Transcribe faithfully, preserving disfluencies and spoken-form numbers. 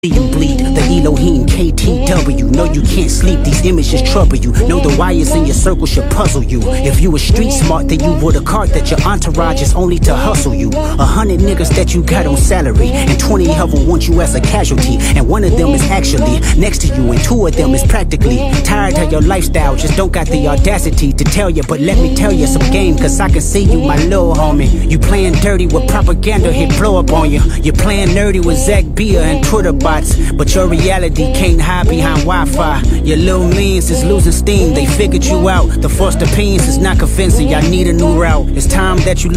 You bleed, the Elohim K T W. No, you can't sleep, these images trouble you. Know the wires in your circle should puzzle you. If you were street smart, then you would have caught that your entourage is only to hustle you. A hundred niggas that you got on salary, and twenty of them want you as a casualty. And one of them is actually next to you, and two of them is practically tired of your lifestyle, just don't got the audacity to tell you. But let me tell you some game, cause I can see you, my little homie. You playing dirty with propaganda, hit blow up on you. You're playing nerdy with Zach Bia and Twitter bots, but your reality can't hide behind Wi-Fi. Your little means is losing steam, they figured you out. The first opinions is not convincing, y'all need a new route. It's time that you